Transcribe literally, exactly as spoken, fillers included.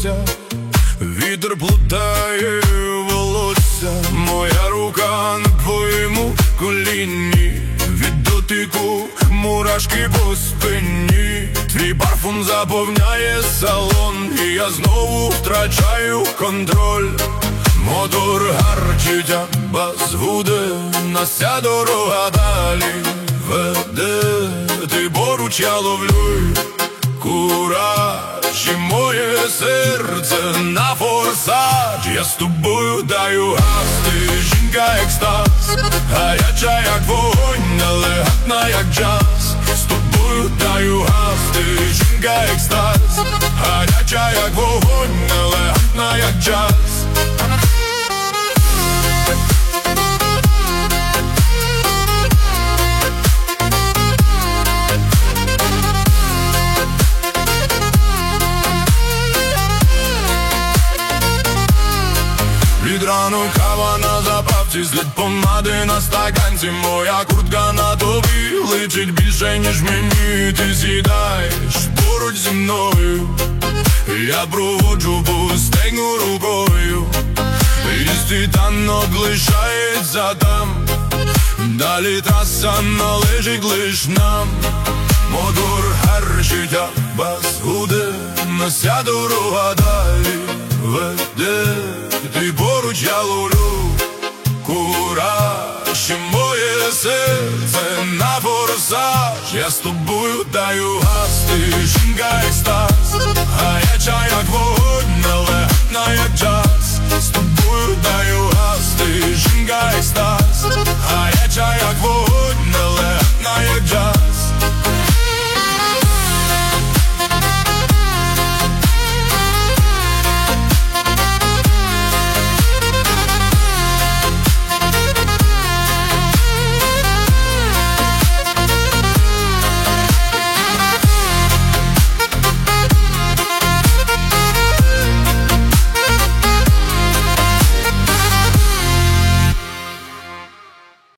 волосся, вітер плутає волосся. Моя рука на твоєму коліні, від дотику мурашки по спині. Твій парфум заповняє салон, і я знову втрачаю контроль. Мотор гарчить, а бас гуде, нас ця дорога далі веде. Ти поруч, я ловлю кураж, і моє серце на форсаж. Я з тобою даю газ, ти жінка екстаз, гаряча як вогонь, елегантна як джаз. З тобою даю газ, ти жінка екстаз, гаряча як вогонь, елегантна як джаз. Від рано кава на заправці, слід помади на стаканці. Моя куртка на тобі личить більше, ніж мені. Ти сідаєш поруч зі мною, я проводжу по стегну рукою, і світанок лишається там, далі траса належить лиш нам. Мотор гарчить, а бас гуде, нас ця дорога далі веде. Ти поруч, я ловлю кураж, і моє серце на форсаж. Я з тобою даю газ, ти жінка екстаз, гаряча як вода.